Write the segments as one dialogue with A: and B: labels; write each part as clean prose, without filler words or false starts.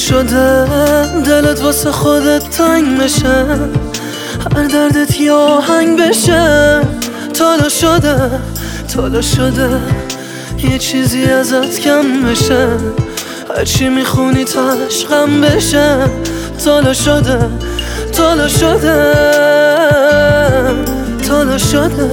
A: شده دلت واسه خودت تنگ بشه، هر دردت یه آهنگ بشه. تالا شده یه چیزی ازت کم بشه، هرچی میخونی تاش غم بشه. تالا شده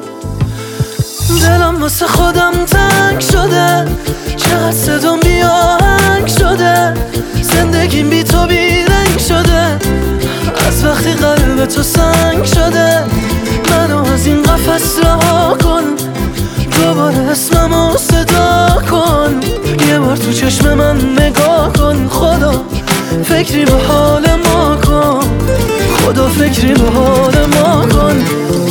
A: دلم واسه خودم تنگ شده، چقدر صدام بی آهنگ شده، زندگیم بی تو بی رنگ شده، از وقتی قلب تو سنگ شده. منو از این قفس رها کن، دوباره اسممو صدا کن، یه بار تو چشم من نگاه کن. خدا فکری به حال ما کن، خدا فکری به حال ما کن.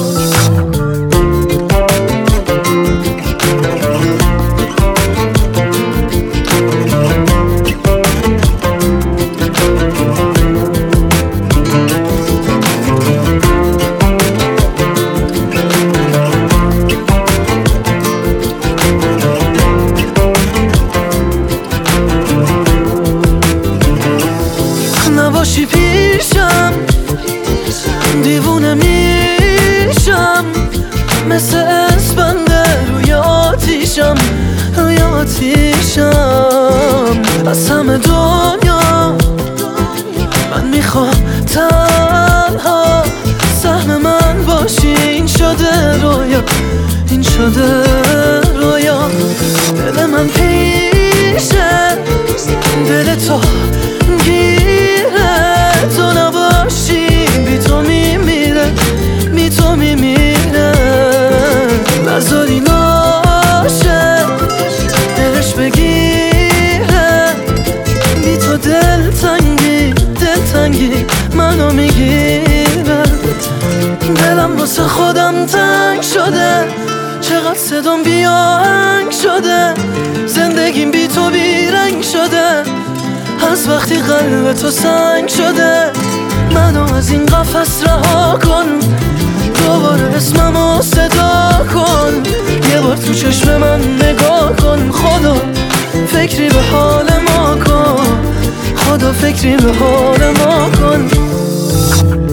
A: نباشی پیشم دیوونه میشم، مثل اسپند روی آتیشم. از همه دنیا من میخوام تنها سهم من باشی. این شده رویا، دل من پیشه، دل تو گیره، تو نباشی بی تو میمیره، نذاری ناشه دلش بگیره، بی تو دلتنگی منو میگیره. دلم واسه خودم تنگ شده، چقدر صدام بی آهنگ شده، زندگیم بی تو بی رنگ شده، از وقتی قلب تو سنگ شده. منو از این قفس رها کن، دوباره اسممو صدا کن، یه بار تو چشم من نگاه کن. خدا فکری به حال ما کن، خدا فکری به حال ما کن.